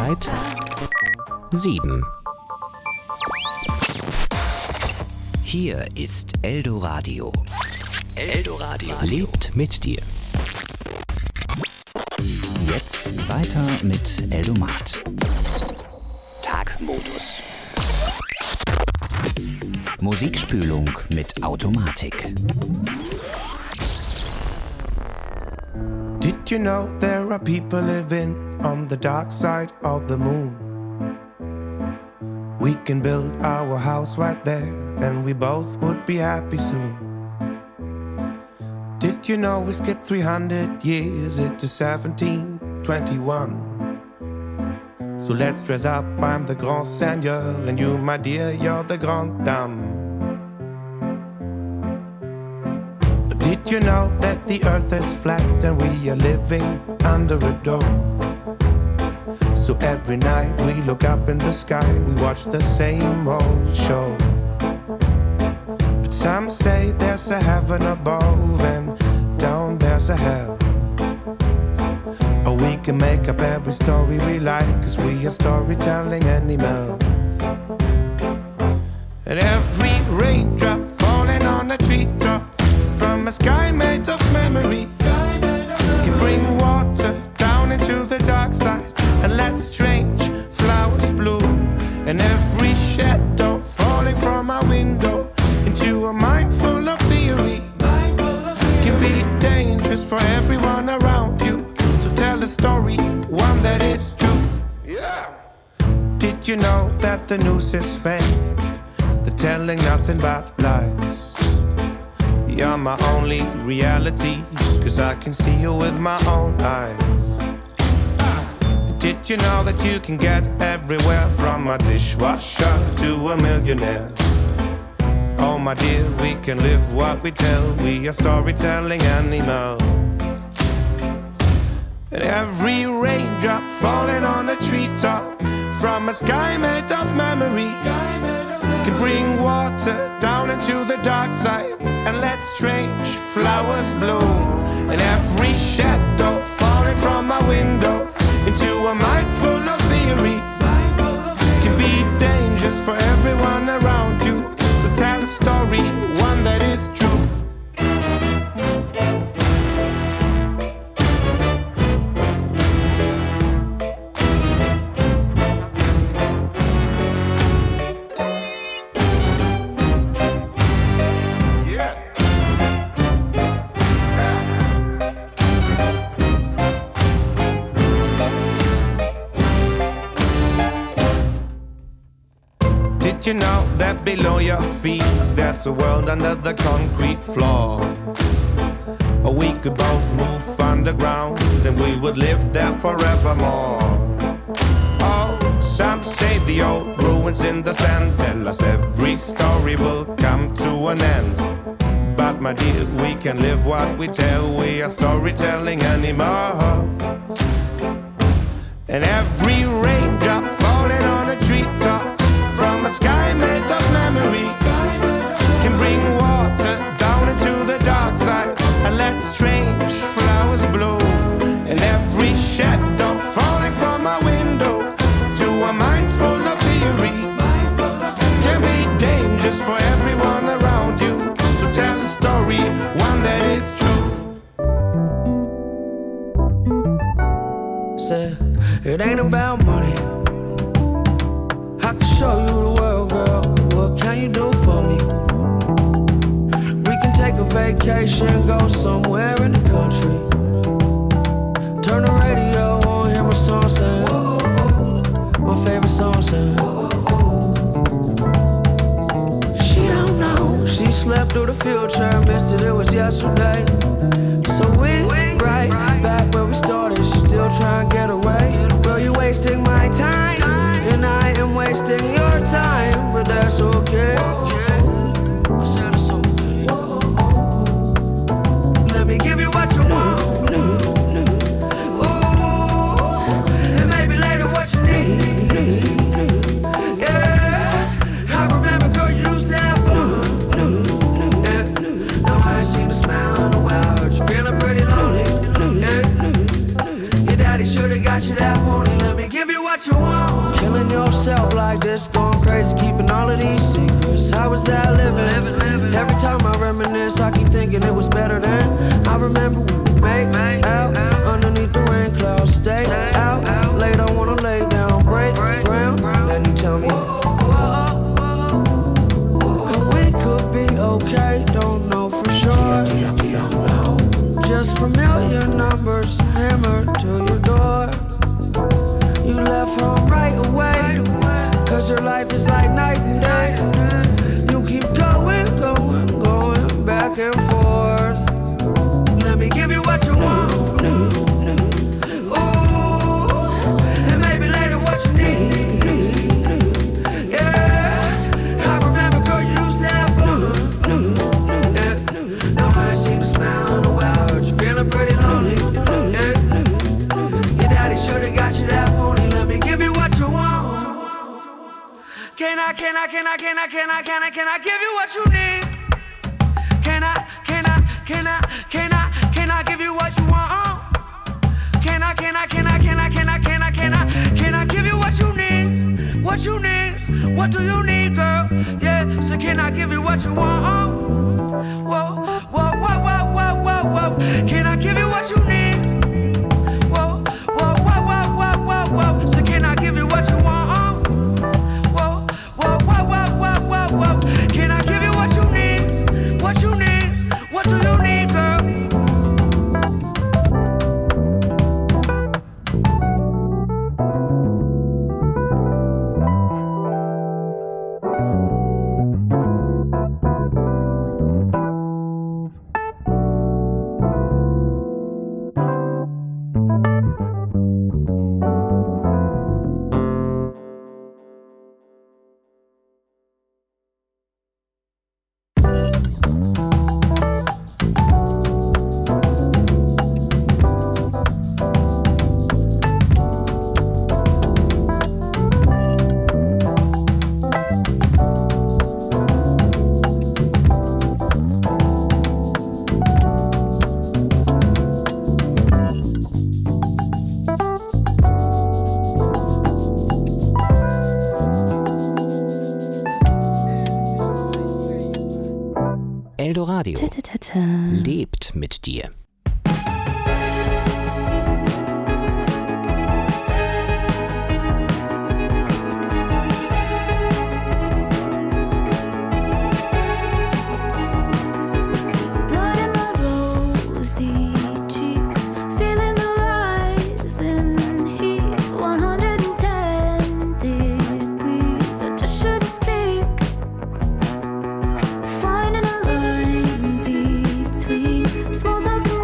Zeit 7. Hier ist Eldoradio. Eldoradio lebt mit dir. Jetzt weiter mit Eldomat. Tagmodus. Musikspülung mit Automatik. Did you know there are people living on the dark side of the moon? We can build our house right there and we both would be happy soon. Did you know we skipped 300 years into 1721? So let's dress up, I'm the Grand Seigneur and you, my dear, you're the Grande Dame. Did you know that the earth is flat and we are living under a dome? So every night we look up in the sky, we watch the same old show. But some say there's a heaven above and down there's a hell. Or we can make up every story we like, 'cause we are storytelling animals. And every raindrop falling on a treetop from a sky made of memories can bring water down into the dark side and let strange flowers bloom. And every shadow falling from our window into a mind full of theory can be dangerous for everyone around you. So tell a story, one that is true. Did you know that the news is fake? They're telling nothing but lies. You're my only reality, 'cause I can see you with my own eyes. Did you know that you can get everywhere from a dishwasher to a millionaire? Oh my dear, we can live what we tell. We are storytelling animals. And every raindrop falling on a treetop from a sky made of memories can bring water down into the dark side and let strange flowers bloom. And every shadow falling from my window into a mind full of theories can be dangerous for everyone around you. So tell a story, one that is true. Did you know that below your feet there's a world under the concrete floor? Or we could both move underground and we would live there forevermore. Oh, some say the old ruins in the sand tell us every story will come to an end. But my dear, we can live what we tell. We are storytelling animals. And every raindrop falling on a treetop from a sky made of memories can bring water down into the dark side and let strange flowers bloom. And every shadow falling from my window to a mind full of theory can be dangerous for everyone around you. So tell a story, one that is true. Say, it ain't about money. I can show you the world, girl. What can you do for me? We can take a vacation, go somewhere in the country. Turn the radio on, hear my song sing. My favorite song sing. She don't know. She slept through the future, missed it was yesterday. So we right back where we started. She still trying to get away. Girl, you wasting my time. And I am wasting your time, but that's okay. I said it's okay. Let me give you what you want. Ooh, and maybe later what you need. Yeah, I remember, girl, you used to have fun. Yeah. Now I ain't seen a smile in a while. I heard you just going crazy, keeping all of these secrets. How was that living? Every time I reminisce, I keep thinking it was better then. I remember when we made out underneath the rain clouds. Stay out late, I wanna lay down, break ground. Then you tell me we could be okay, don't know for sure. Just familiar numbers hammered to your door. You left home right away, cause your life is like night and day. You keep going back and forth. Let me give you what you want. Ooh, and maybe later what you need. Yeah, I remember, girl, you used to have fun. Yeah, now I ain't seen a smile in a while. Heard you feeling pretty lonely. Yeah, your daddy should've got you that pony. Let me give you what you want. Can I give you what you need? Can I give you what you want? Can I give you what you need? What you need? What do you need, girl? Yeah, so can I give you what you want? Whoa. Can I give you what you need? Whoa. So can I give you what you want? Whoa. Can I give you what you need? What you need? What do you need, girl? Eldoradio lebt mit dir. Small talk and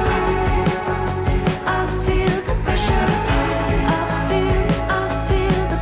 I feel the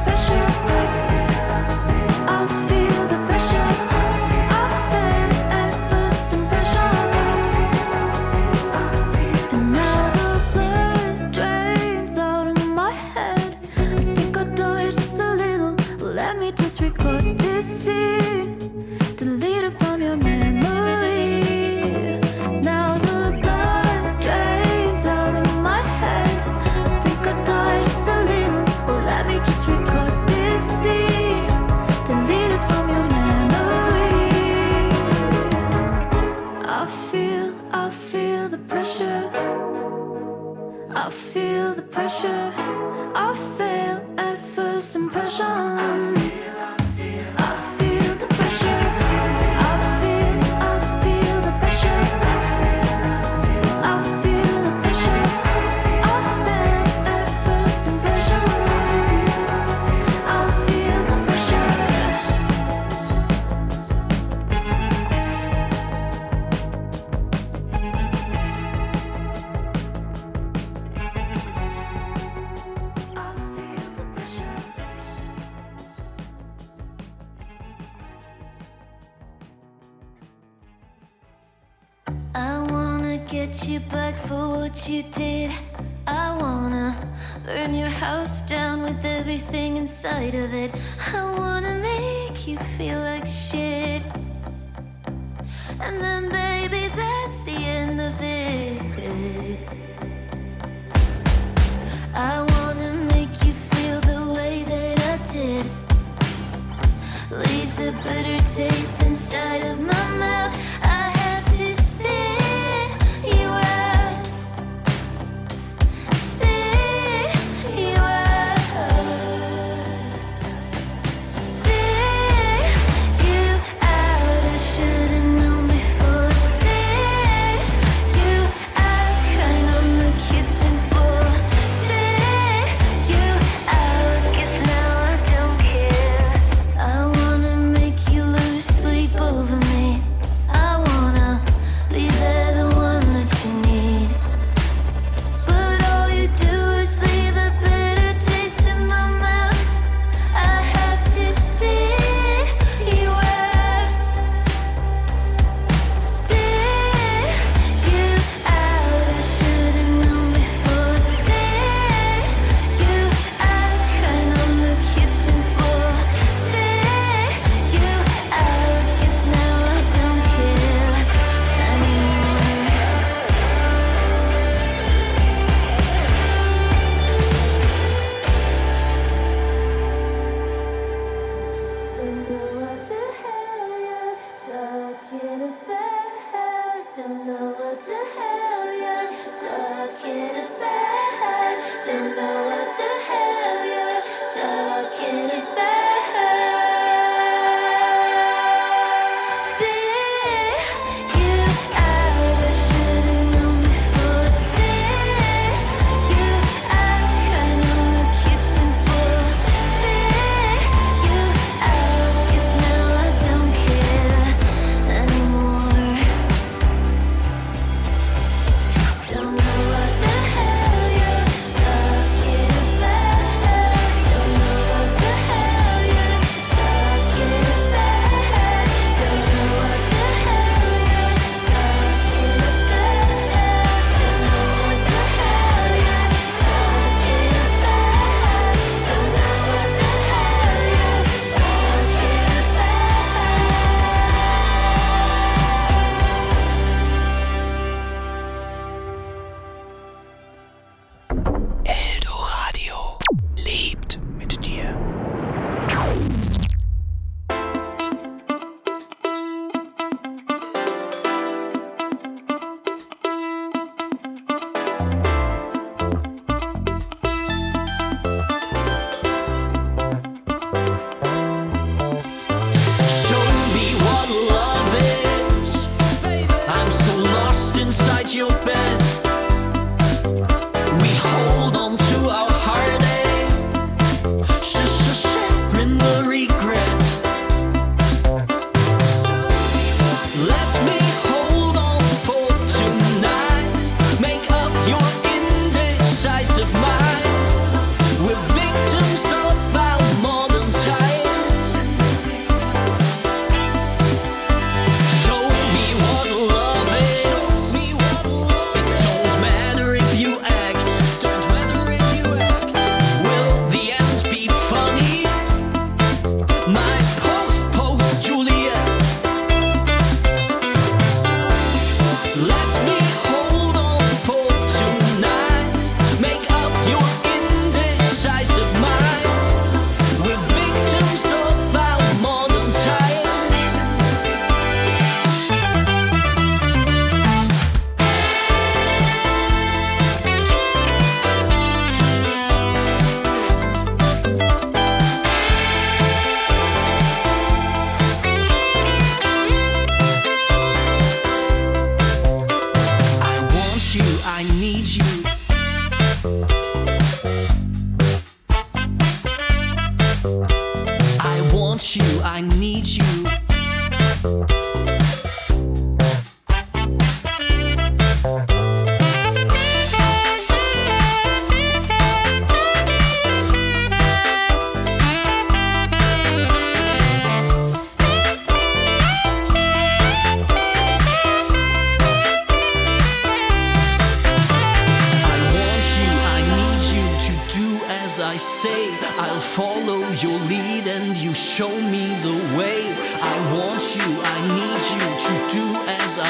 get you back for what you did. I wanna burn your house down with everything inside of it. I wanna make you feel like shit. And then baby, that's the end of it. I wanna make you feel the way that I did. Leaves a bitter taste inside of my mouth. I have to spit you out. Spit you out. Spit you out. I should've known before.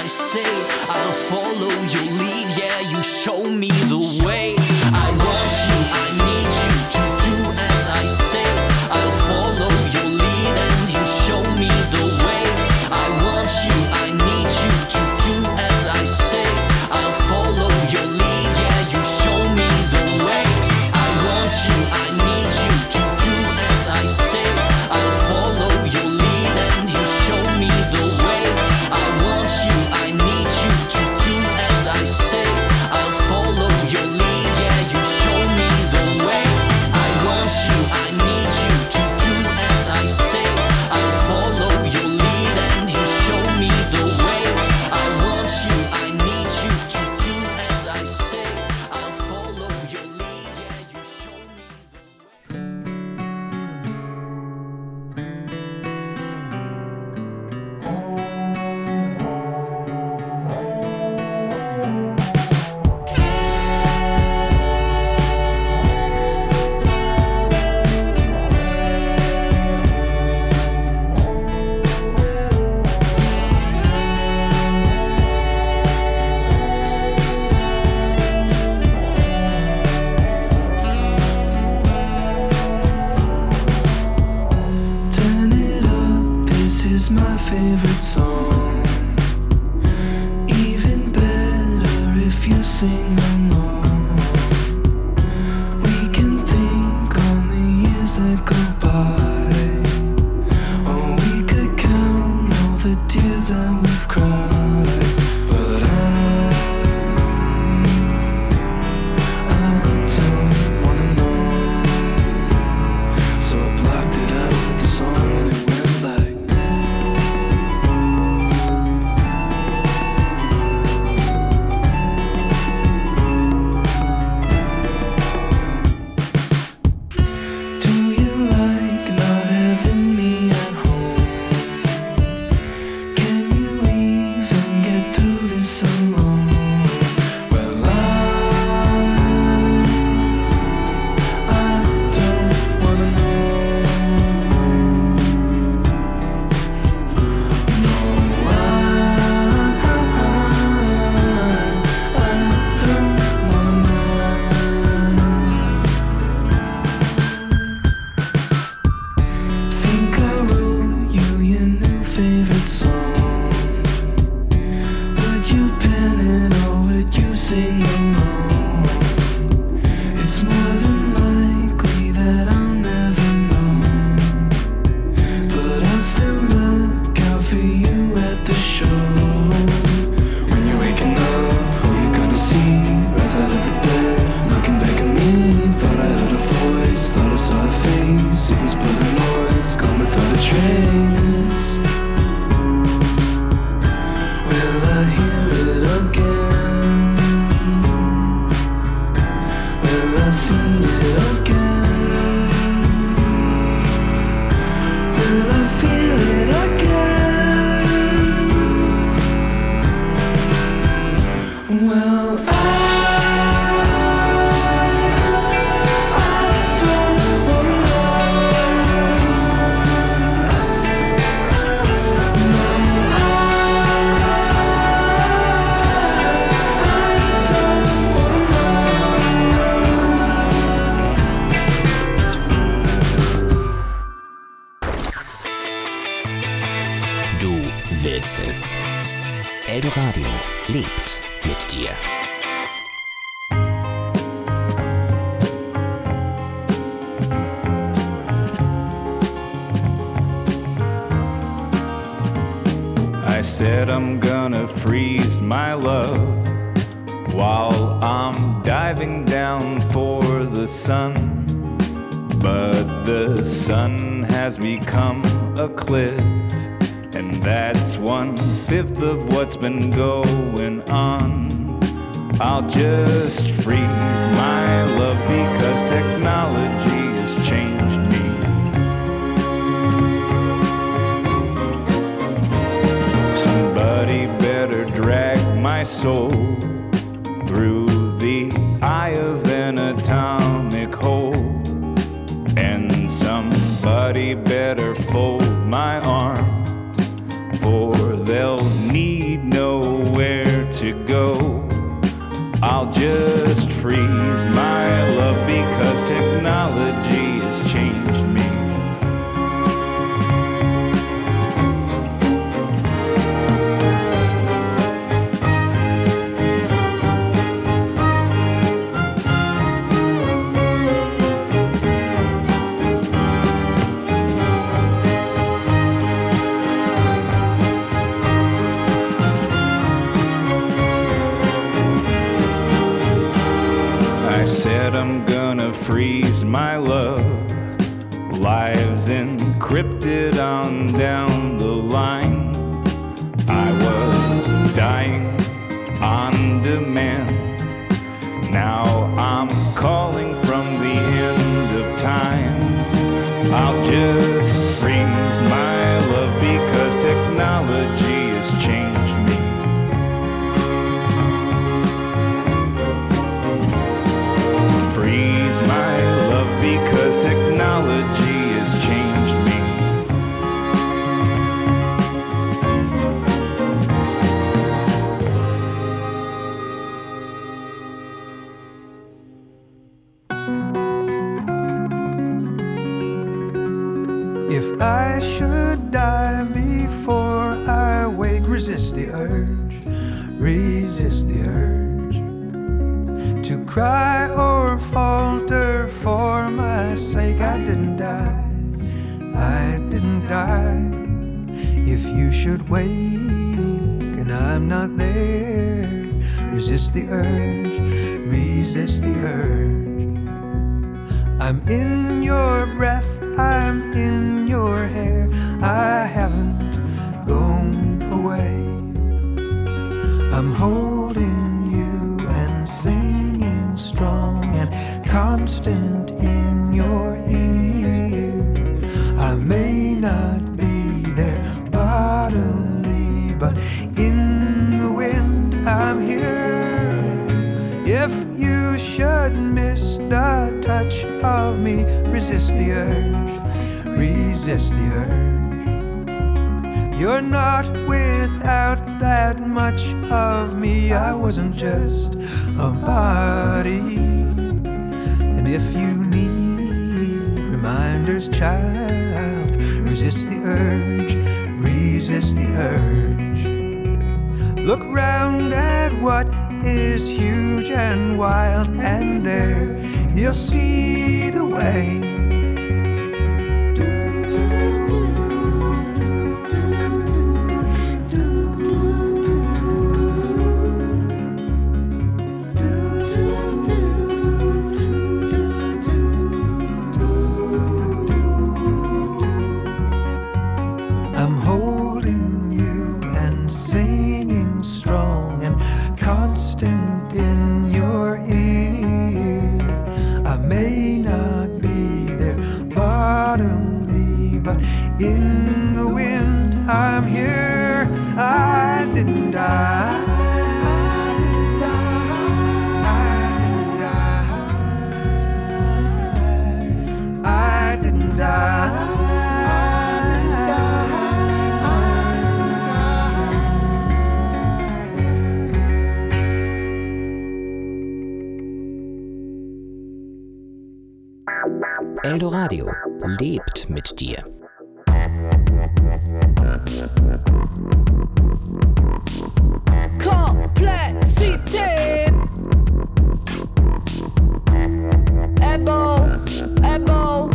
say. I'll follow your lead, yeah, you show me the way. I want you, I need you to do as I say. I'll follow your lead and you show me the way. I want you, I need you to do as I say. I'll follow your lead, yeah, you show me the way. I want you, I need you to do as I say. I'll follow your lead and you show me the way. I want you, I need you to do as I say. I'll follow your lead, yeah, you show me the way. I want you, I need you to do as I say. I'll follow your lead and you show me the way. I want you, I need you to do as I say. I'll follow your lead, yeah, you show me the way. Turn it up, this is my favorite song. Even better if you sing along. We can think on the years that go by. Or we could count all the tears that we've cried. But I don't wanna know. So I blocked it out with the song and it went like do you like not having me at home? Can you even get through this alone? Well, I don't wanna know. No, I don't wanna know. Think I wrote you your new favorite song. Would you pen it or would you sing along? It's more than likely that I'll never know. But I'll still look out for you at the show. When you're waking up, who you gonna see? Rise out of the bed, looking back at me. Thought I heard a voice, thought I saw a face. It was but a noise, gone without a trace. Will I hear it again? Will I see it again? Will I feel it again? Well, I don't wanna know. No, I don't wanna know. Du willst es. Eldoradio lebt mit dir. I said I'm gonna freeze my love while I'm diving down for the sun. But the sun has become a cliff, and that's 1/5 of what's been going on. I'll just freeze my love because technology has changed me. Somebody better drag my soul through the eye of an atomic hole, and somebody better fold my arms, for they'll need no freeze my love. Lives encrypted on down the line. I was dying on demand. Now I'm calling from the end of time. I'll just freeze my love because technology has changed me. Freeze my love because technology has changed me. If I should die before I wake, resist the urge, resist the urge to cry or falter for my sake. I didn't die, I didn't die. If you should wake and I'm not there, resist the urge, resist the urge. I'm in your breath, I'm in your hair, I haven't gone away. I'm holding you and singing strong and constant in your ear. I may not be there bodily, but in the wind I'm here. If you should miss the touch of me, resist the urge, resist the urge. You're not without that much of me. I wasn't just a body. And if you need reminders, child, resist the urge, resist the urge. Look round at what is huge and wild, and there you'll see the way. I'm holding you and singing strong and constant in your ear. I may not be there bodily, but in the wind I'm here. I didn't die. I didn't die. Eldoradio lebt mit dir. Komplexität. Ebo, Ebo.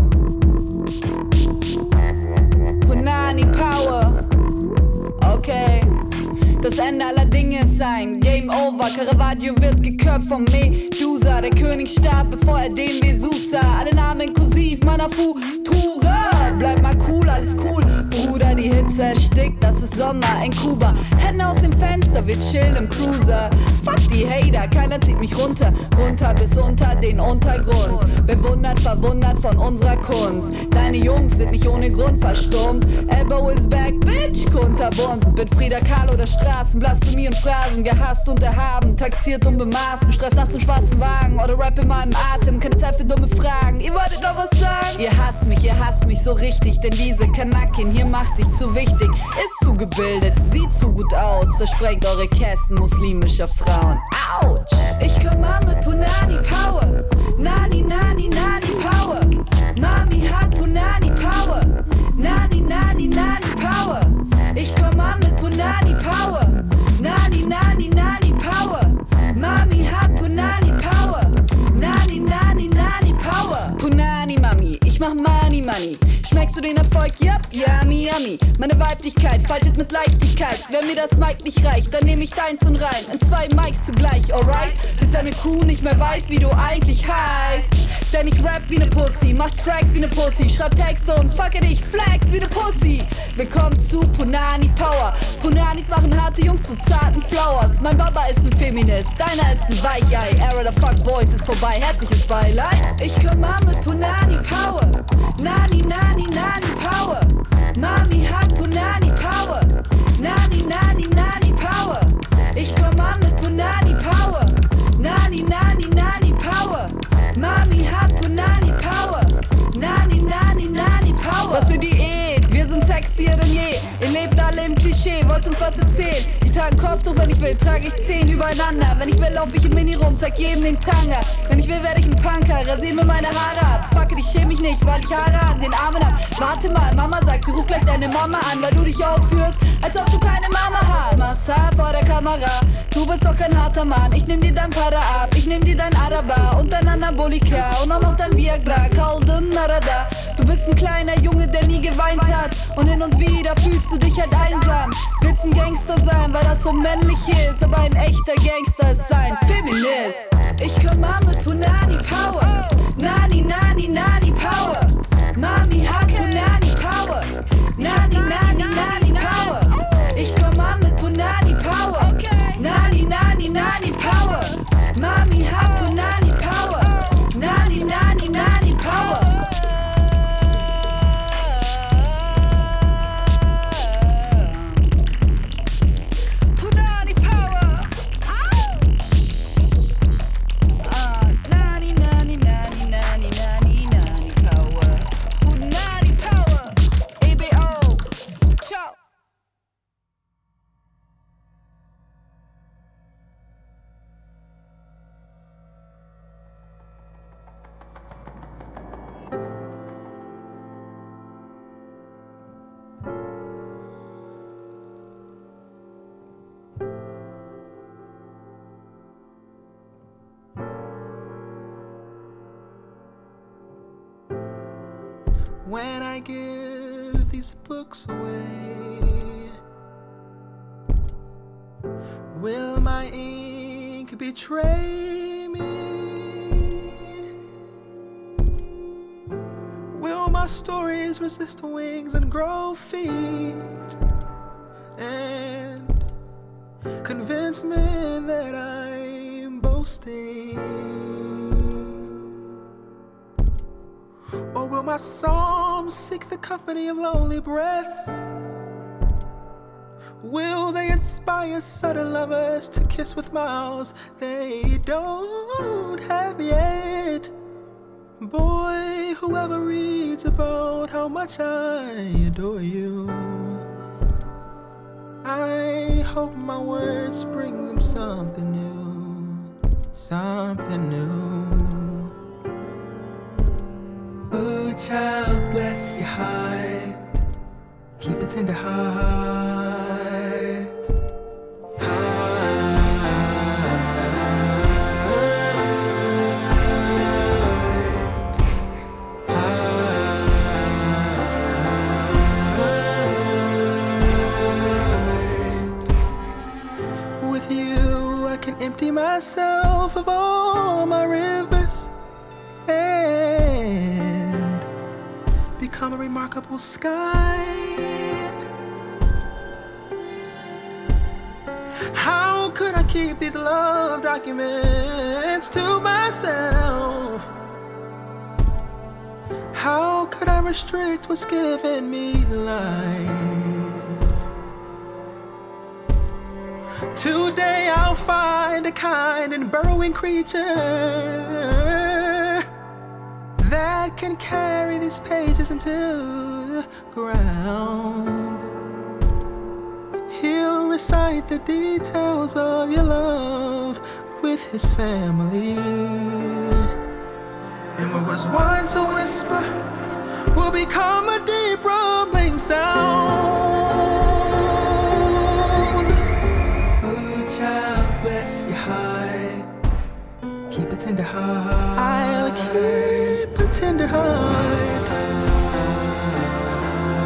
Punani Power. Okay. Das Ende aller Dinge ist ein Game Over. Caravaggio wird geköpft vom Medusa. Der König starb, bevor er den Vesuv sah. Alle Namen kursiv, meiner Futura. Bleib mal cool, alles cool. Bruder, die Hitze erstickt, das ist Sommer in Kuba. Hände aus dem Fenster, wir chillen im Cruiser. Fuck die Hater, keiner zieht mich runter. Runter bis unter den Untergrund. Bewundert, verwundert von unserer Kunst. Deine Jungs sind nicht ohne Grund verstummt. Ebo is back, bitch, kunterbunt. Bin Frida Kahlo der Straßen, Blasphemie und Phrasen. Gehasst und erhaben, taxiert und bemaßen. Streift nachts im schwarzen Wagen oder Rap in meinem Atem. Keine Zeit für dumme Fragen, ihr wolltet noch was sagen? Ihr hasst mich so richtig. Denn diese Kanakin hier macht sich zu wichtig. Ist zu gebildet, sieht zu gut aus. Zersprengt eure Kästen muslimischer Frauen. Autsch! Ich komm an mit Punani Power. Nani, Nani, Nani Power. Mami hat Punani Power. Nani, Nani, Nani Power. Ich komm an mit Punani Power. Nani, Nani, Nani Power. Mami hat Punani Power. Nani, Nani, Nani Power. Punani Mami, ich mach Money, Money. Schmeckst du den Erfolg? Zeug, yep, yummy, yummy. Meine Weiblichkeit faltet mit Leichtigkeit. Wenn mir das Mic nicht reicht, dann nehm ich deins und rein. In 2 Mics zugleich, alright? Bis deine Crew nicht mehr weiß, wie du eigentlich heißt. Denn ich rap wie ne Pussy, mach Tracks wie ne Pussy, schreib Texte und fucke dich, flex wie ne Pussy. Willkommen zu Punani Power. Punanis machen harte Jungs zu zarten Flowers. Mein Baba ist ein Feminist, deiner ist ein Weichei. Era the Fuck Boys ist vorbei, herzliches Beileid. Ich komm an mit Punani Power. Nani, nani, nani Power. Mami hat Punani Power. Nani, nani, nani Power. Ich komm an mit Punani Power. Nani, nani, nani Power. Mami hat Punani Power. Nani, nani, nani Power. Was für Diät, wir sind sexier denn je. Ihr lebt alle im Klischee, wollt uns was erzählen. Ich trage ein Kopftuch, wenn ich will, trage ich 10 übereinander. Wenn ich will, lauf ich im Mini rum, zeig jedem den Tanga. Wenn ich will, werde ich ein Punker, rasier mir meine Haare ab. Fuck it, ich schäme mich nicht, weil ich Haare an den Armen hab. Warte mal, Mama sagt, sie ruft gleich deine Mama an, weil du dich aufführst, als ob du keine Mama hast. Massa vor der Kamera, du bist doch kein harter Mann. Ich nehm dir dein Para ab, ich nehm dir dein Araber und dein Anabolika und auch noch dein Viagra, Kalden Narada. Du bist ein kleiner Junge, der nie geweint hat und hin und wieder fühlst du dich halt einsam. Willst ein Gangster sein, weil das so männlich ist, aber ein echter Gangster ist ein Feminist. Ich komm an mit Punani Power. Nani, nani, nani Power. Mami hat Punani Power. Nani, nani, nani Power. Ich komm an mit Punani Power. Nani, nani, nani Power. Mami hat Punani Power. Nani, nani, nani Power. When I give these books away, will my ink betray me? Will my stories resist wings and grow feet and convince me that I'm boasting? Or will my psalms seek the company of lonely breaths? Will they inspire sudden lovers to kiss with mouths they don't have yet? Boy, whoever reads about how much I adore you, I hope my words bring them something new, something new. Oh, child, bless your heart. Keep a tender heart. With you, I can empty myself of all my rivers and become a remarkable sky. How could I keep these love documents to myself? How could I restrict what's given me life? Today I'll find a kind and burrowing creature that can carry these pages into the ground. He'll recite the details of your love with his family. And what was once a whisper will become a deep rumbling sound. Oh, child, bless your heart. Keep a tender heart. I'll keep a tender heart.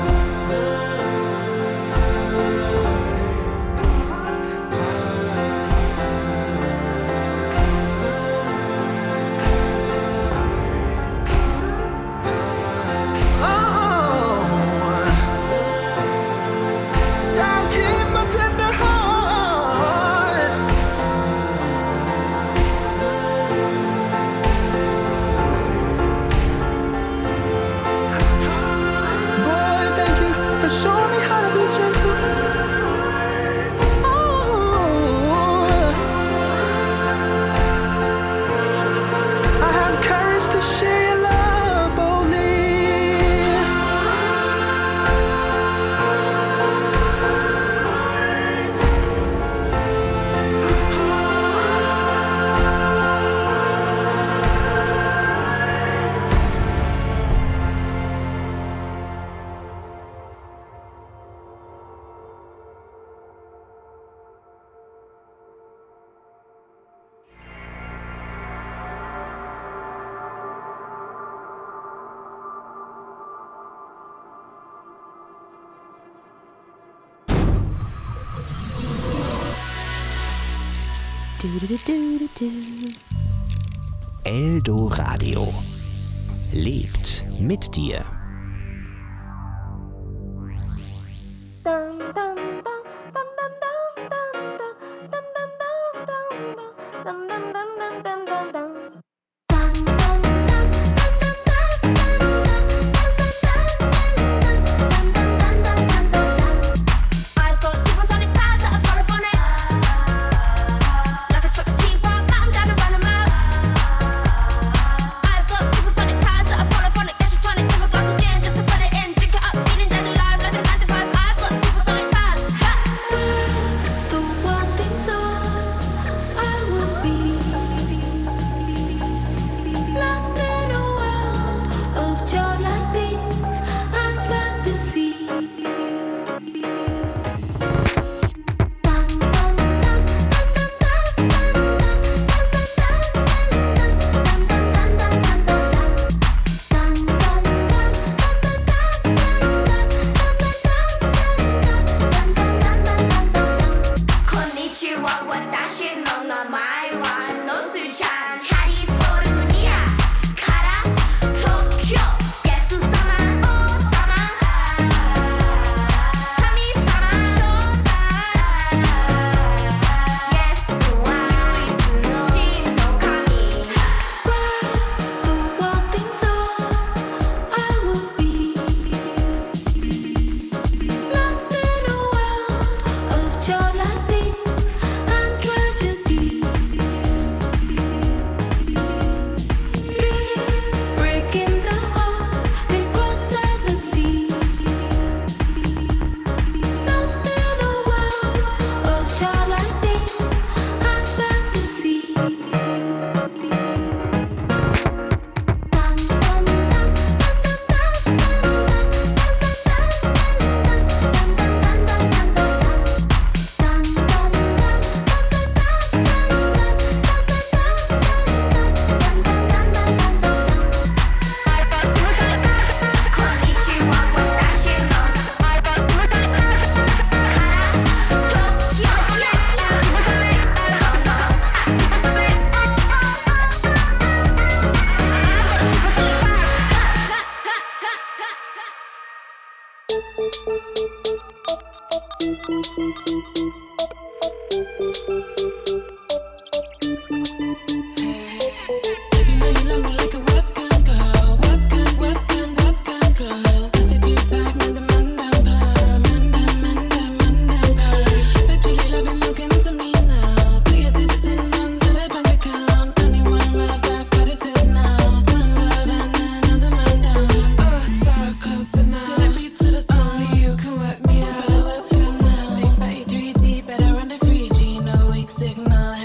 Eldoradio lebt mit dir. Signal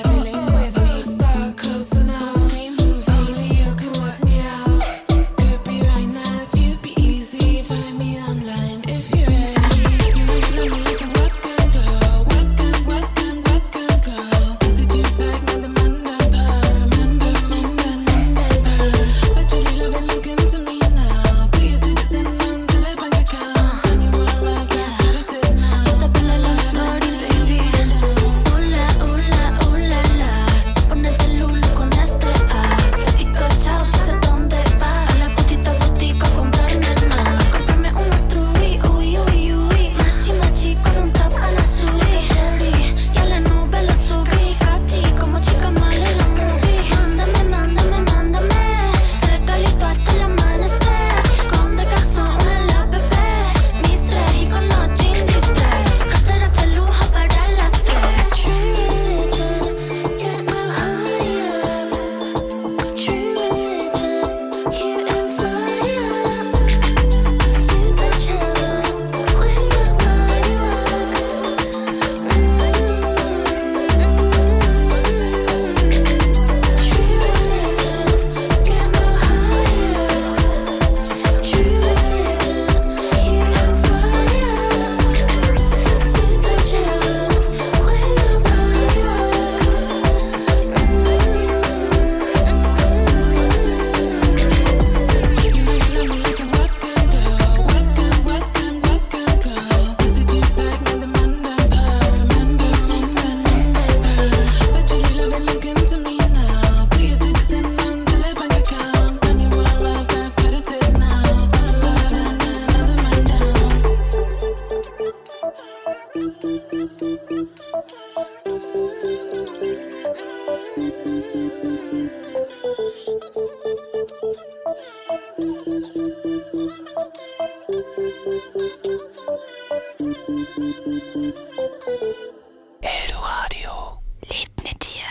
Eldoradio Lebt mit dir.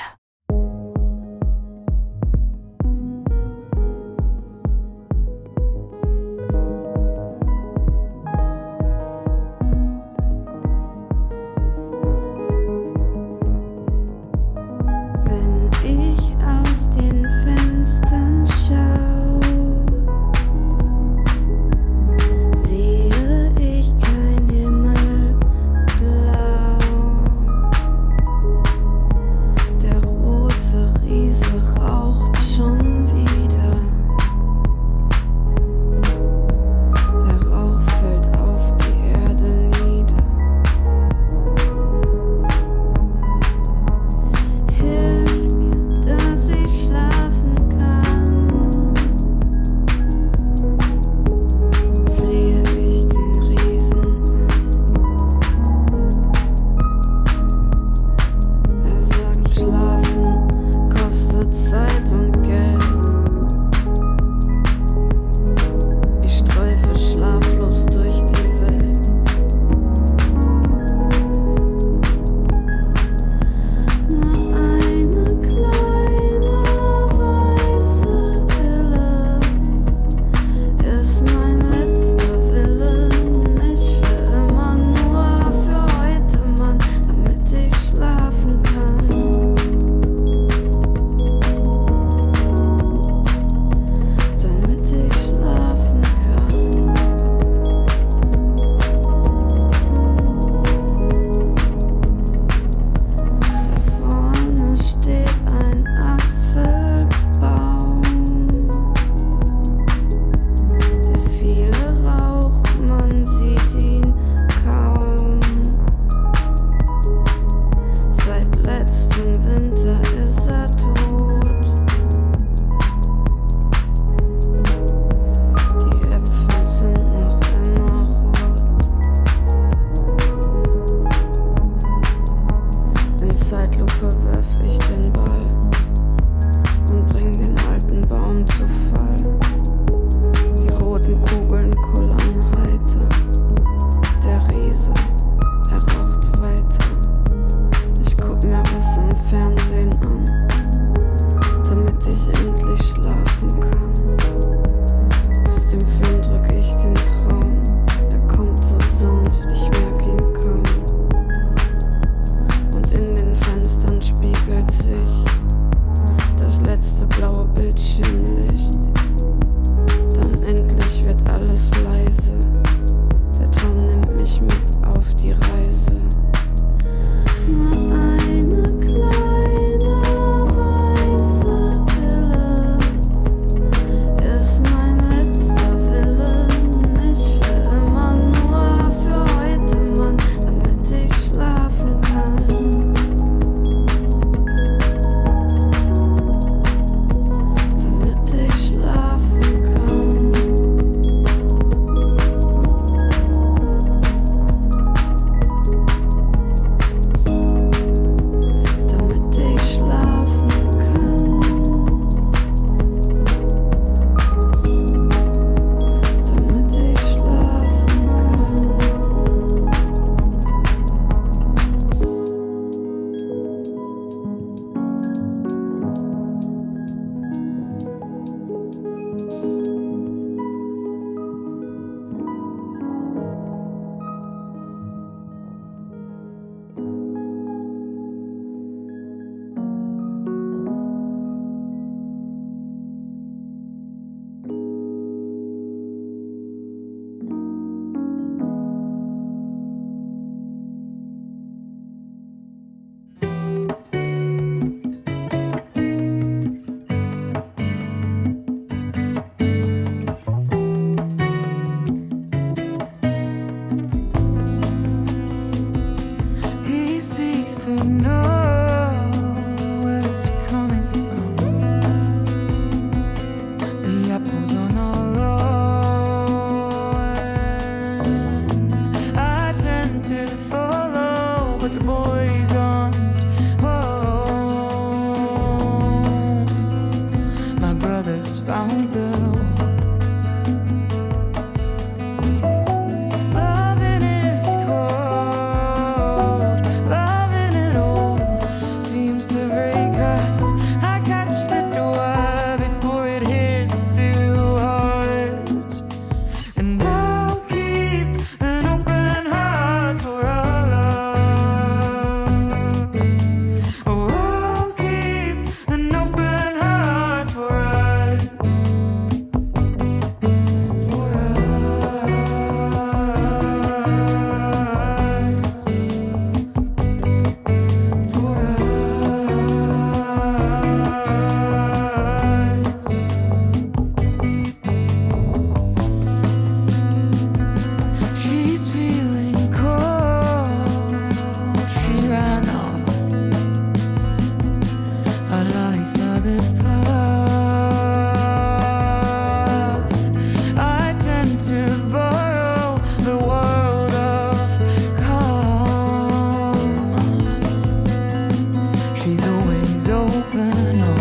Wenn ich aus den Fenstern schau, sehe ich kein Himmelblau. but the boys aren't home. My brothers found them. Loving is cold, loving it all seems to break us. I catch the door before it hits too hard, and I'll keep an open heart for our love. Oh, I'll keep an open heart for us. For she's feeling cold. She ran off, but life's not the path. I tend to borrow the world of calm. She's always open up.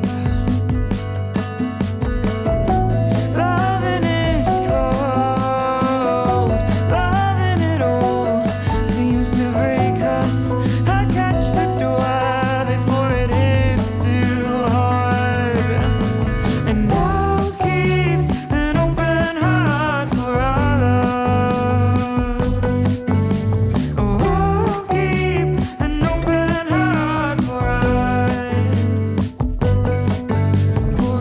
Loving is cold, loving it all seems to break us. I catch the door before it hits too hard, and I'll keep an open heart for our love. Oh, I'll keep an open heart for us. For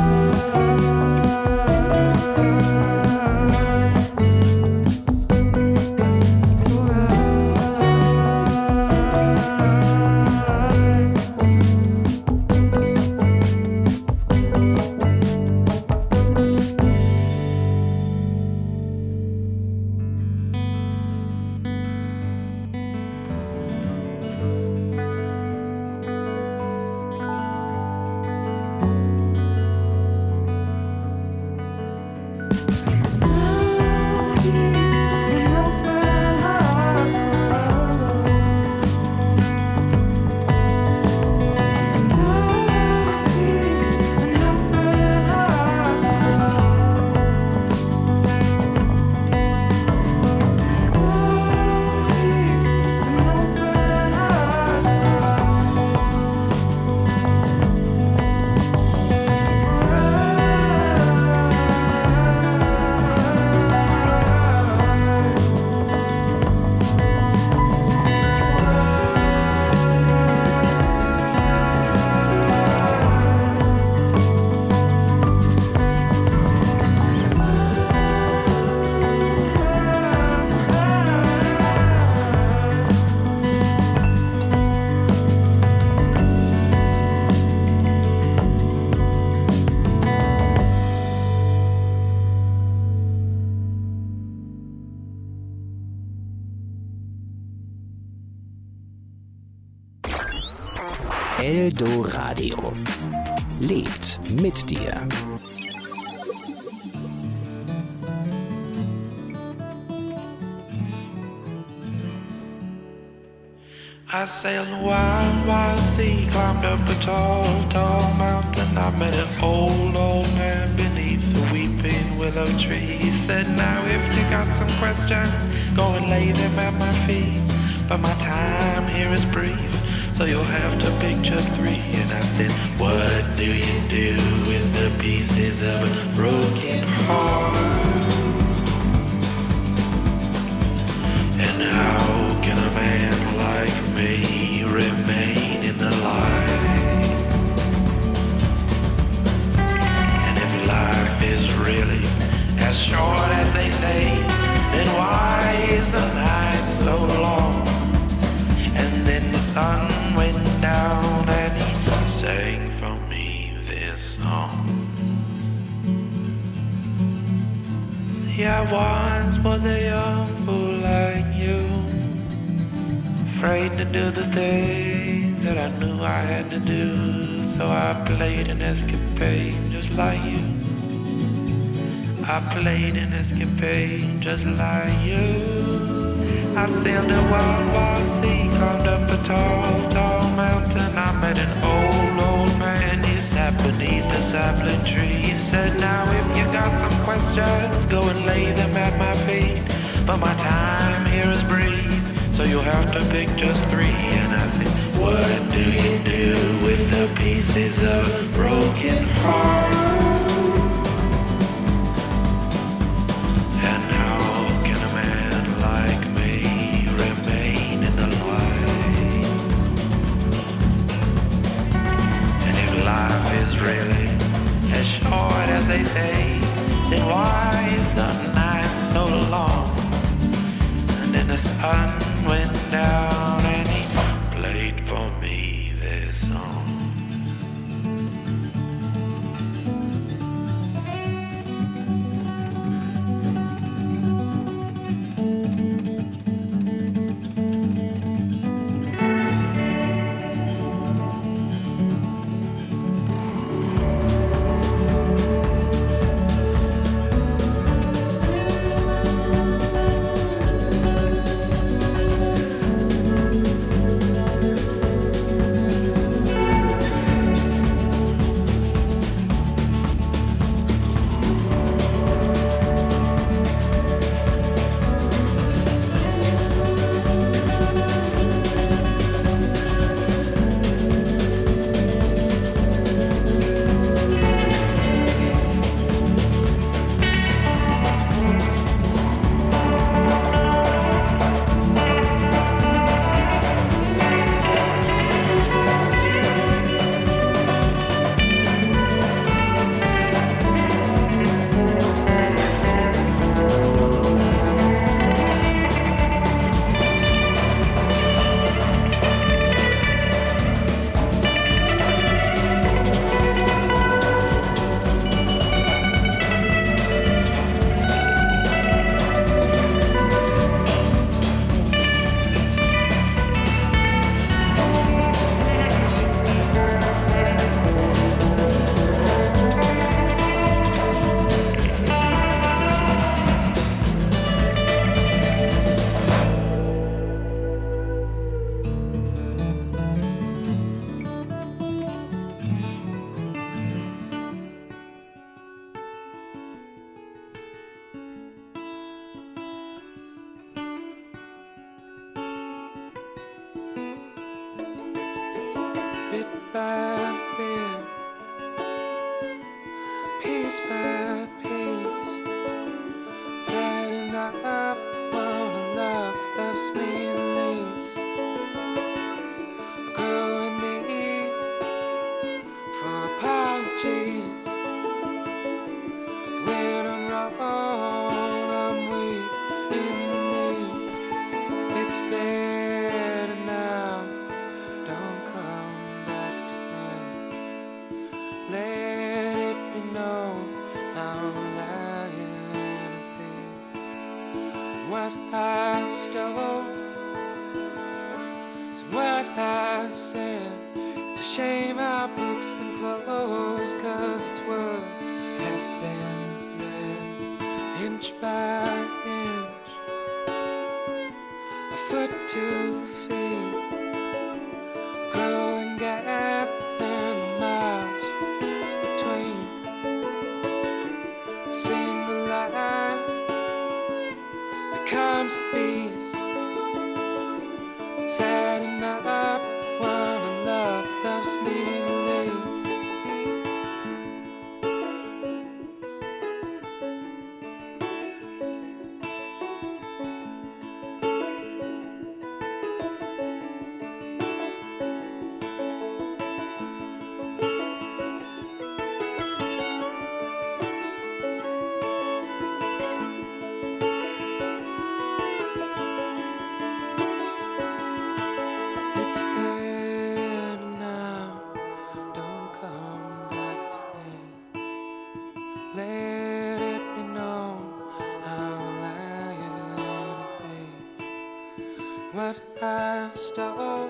Eldoradio lebt mit dir. I sailed a wild, wild sea, climbed up a tall, tall mountain. I met an old man beneath the weeping willow tree. He said, now if you got some questions, go and lay them at my feet. But my time here is brief, so you'll have to pick just 3. And I said, what do you do with the pieces of a broken heart? And how can a man like me remain in the light? And if life is really as short as they say, then why is the night so long? And then the sun went down and he sang for me this song. See, I once was a young fool like you, afraid to do the things that I knew I had to do. So I played an escapade just like you. I played an escapade just like you. I sailed a wild, wild sea, sapling tree. He said, now if you got some questions, go and lay them at my feet. But my time here is brief, so you'll have to pick just 3. And I said, what do you do with the pieces of broken heart? And how can a man like me remain in the light? And if life is really as short as they say, then why is the night so long? And then the sun went down and he played for me this song. Bit by bit, piece by piece, setting up one love loves me least. Growing need for apologies. When I'm wrong, I'm weak in the knees. It's better now. Don't come back to me. Let it be known I'm lying anything. What I stole is what I said. It's a shame our book's been closed, 'cause its words have been read inch by inch, a foot 2 feet. Growing gap and miles between. A single line becomes a beast. Setting up one and love loves me the least. It's better now. Don't come back to me. Let it be known I'm lying anything. What I stole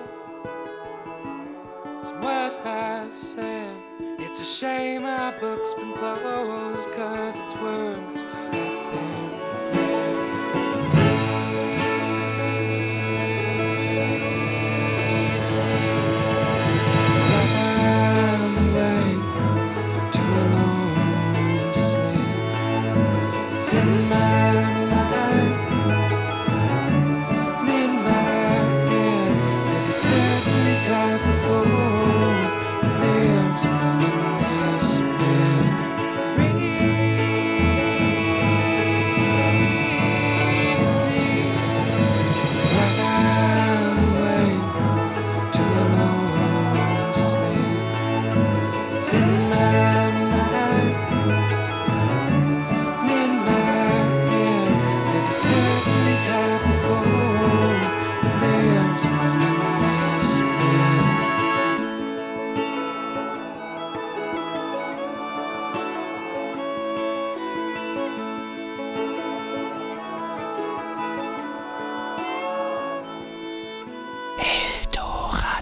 is what I said. It's a shame our book's been closed, 'cause its words have been read. I'm awake to a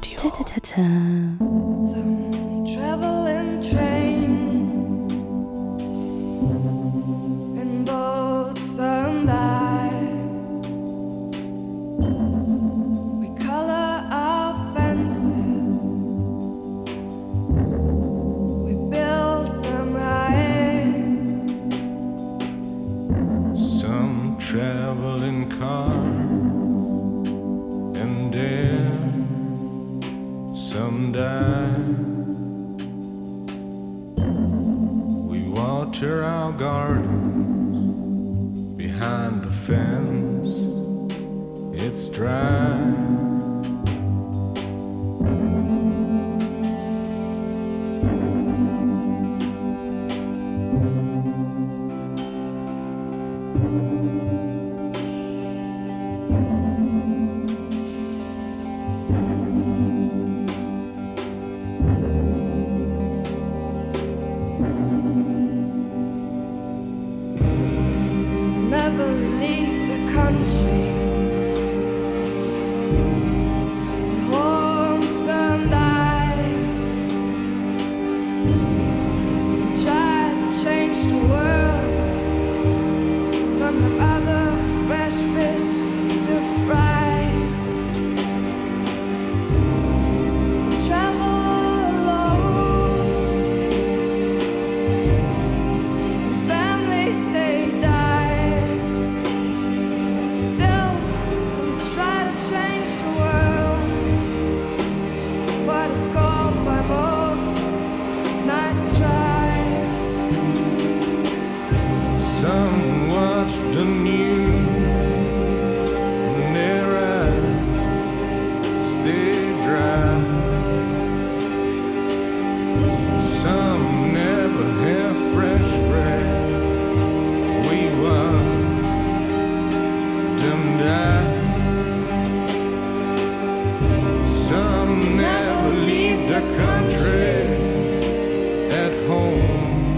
Radio. Some traveling train in boats and we color our fences, we build them high. Some traveling car and dare, some die. We water our gardens behind the fence, it's dry. Never leave the country. Home some die. Some try to change the world. Some have other fresh fish to fry. Some travel alone. And families stay down. Some watch the news and their eyes stay dry. Some never have fresh bread. We watch them die. Some never leave the country at home.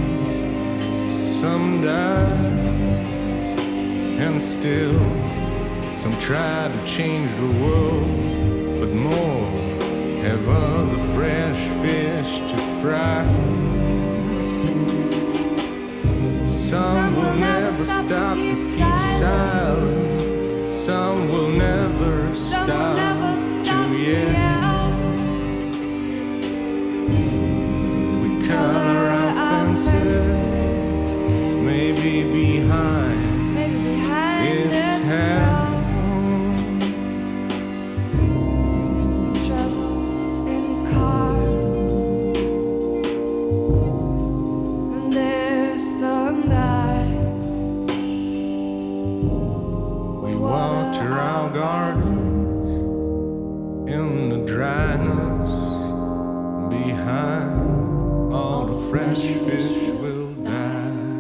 Some die. And still, some try to change the world, but more have other fresh fish to fry. Some will never stop to keep silent. Some will never stop to yell. We color our fences, maybe behind. It's hell. Some trouble in cars, and there's some die. We water our gardens in the dryness. Behind all the fresh fish will die.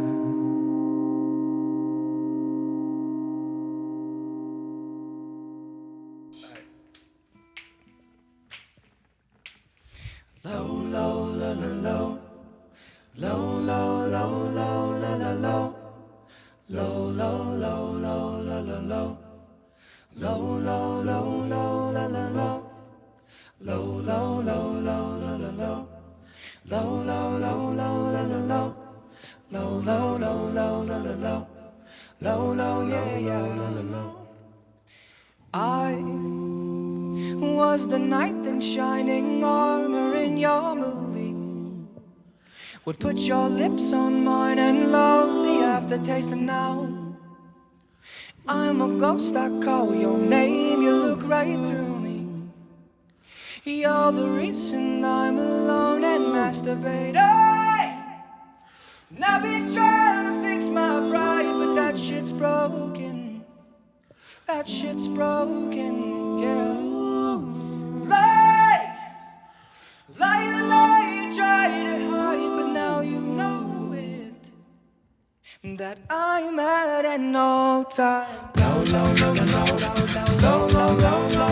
I was the knight in shining armor in your movie. Would put your lips on mine and love the aftertaste, and now I'm a ghost, I call your name, you look right through me. You're the reason I'm alone and masturbate. And I've been trying to fix my pride, but that shit's broken. That shit's broken, yeah. Lie, you try to hide, but now you know it. That I'm at an all-time low, low, low, low, low, low, low, low, low, low.